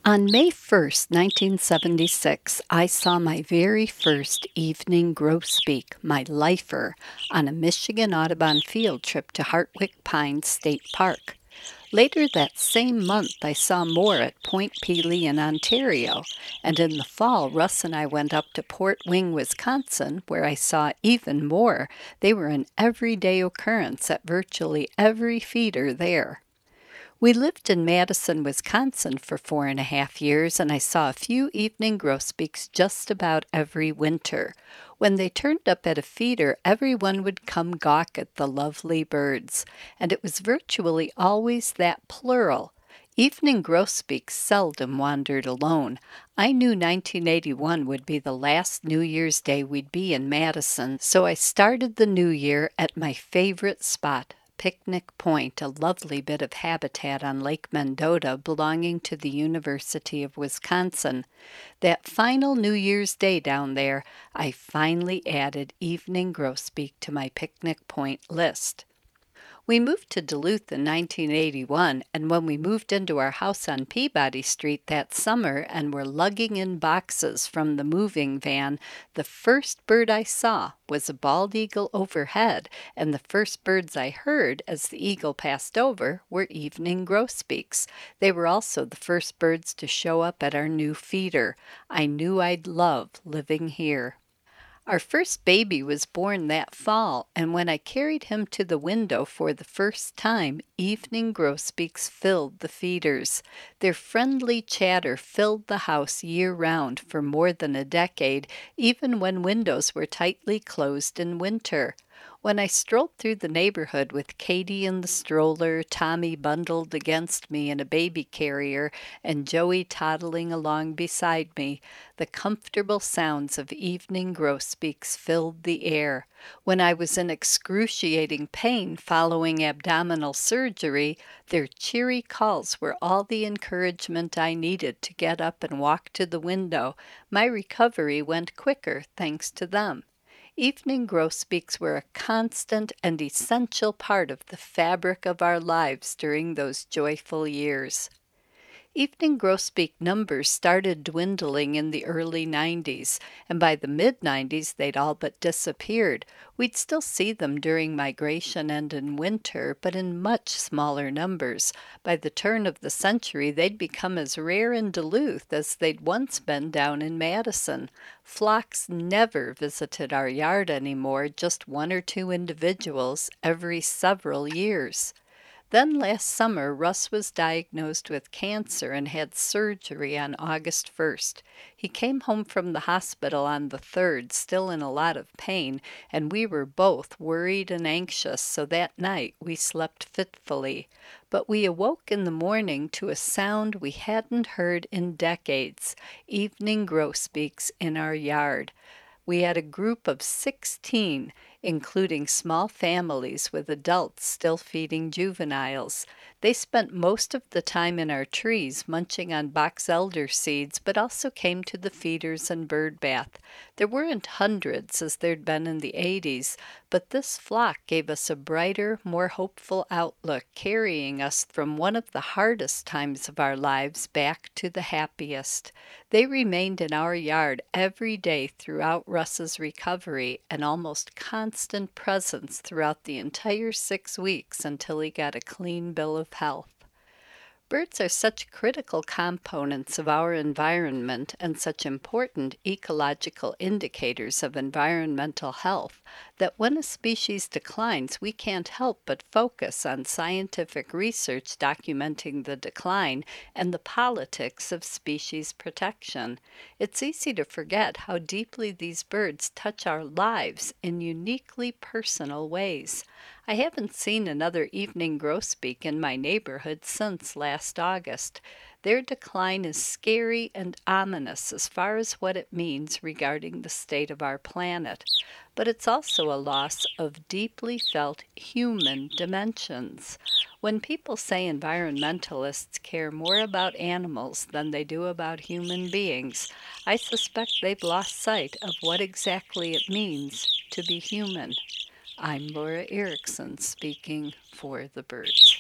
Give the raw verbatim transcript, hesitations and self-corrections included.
On May first, nineteen seventy-six, I saw my very first evening grosbeak, my lifer, on a Michigan Audubon field trip to Hartwick Pines State Park. Later that same month, I saw more at Point Pelee in Ontario, and in the fall, Russ and I went up to Port Wing, Wisconsin, where I saw even more. They were an everyday occurrence at virtually every feeder there. We lived in Madison, Wisconsin for four and a half years, and I saw a few evening grosbeaks just about every winter. When they turned up at a feeder, everyone would come gawk at the lovely birds, and it was virtually always that plural. Evening grosbeaks seldom wandered alone. I knew nineteen eighty-one would be the last New Year's Day we'd be in Madison, so I started the new year at my favorite spot, Picnic Point, a lovely bit of habitat on Lake Mendota belonging to the University of Wisconsin. That final New Year's Day down there, I finally added evening grosbeak to my Picnic Point list. We moved to Duluth in nineteen eighty-one, and when we moved into our house on Peabody Street that summer and were lugging in boxes from the moving van, the first bird I saw was a bald eagle overhead, and the first birds I heard as the eagle passed over were evening grosbeaks. They were also the first birds to show up at our new feeder. I knew I'd love living here. Our first baby was born that fall, and when I carried him to the window for the first time, evening grosbeaks filled the feeders. Their friendly chatter filled the house year-round for more than a decade, even when windows were tightly closed in winter. When I strolled through the neighborhood with Katie in the stroller, Tommy bundled against me in a baby carrier, and Joey toddling along beside me, the comfortable sounds of evening grosbeaks filled the air. When I was in excruciating pain following abdominal surgery, their cheery calls were all the encouragement I needed to get up and walk to the window. My recovery went quicker thanks to them. Evening grosbeaks were a constant and essential part of the fabric of our lives during those joyful years. Evening grosbeak numbers started dwindling in the early nineties, and by the mid-nineties they'd all but disappeared. We'd still see them during migration and in winter, but in much smaller numbers. By the turn of the century, they'd become as rare in Duluth as they'd once been down in Madison. Flocks never visited our yard anymore, just one or two individuals every several years. Then last summer, Russ was diagnosed with cancer and had surgery on August first. He came home from the hospital on the third, still in a lot of pain, and we were both worried and anxious, so that night we slept fitfully. But we awoke in the morning to a sound we hadn't heard in decades, evening grosbeaks in our yard. We had a group of sixteen, including small families with adults still feeding juveniles. They spent most of the time in our trees munching on box elder seeds, but also came to the feeders and bird bath. There weren't hundreds as there'd been in the eighties, but this flock gave us a brighter, more hopeful outlook, carrying us from one of the hardest times of our lives back to the happiest. They remained in our yard every day throughout Russ's recovery, an almost constant presence throughout the entire six weeks until he got a clean bill of health. Birds are such critical components of our environment and such important ecological indicators of environmental health that when a species declines, we can't help but focus on scientific research documenting the decline and the politics of species protection. It's easy to forget how deeply these birds touch our lives in uniquely personal ways. I haven't seen another evening grosbeak in my neighborhood since last August. Their decline is scary and ominous as far as what it means regarding the state of our planet, but it's also a loss of deeply felt human dimensions. When people say environmentalists care more about animals than they do about human beings, I suspect they've lost sight of what exactly it means to be human. I'm Laura Erickson, speaking for the birds.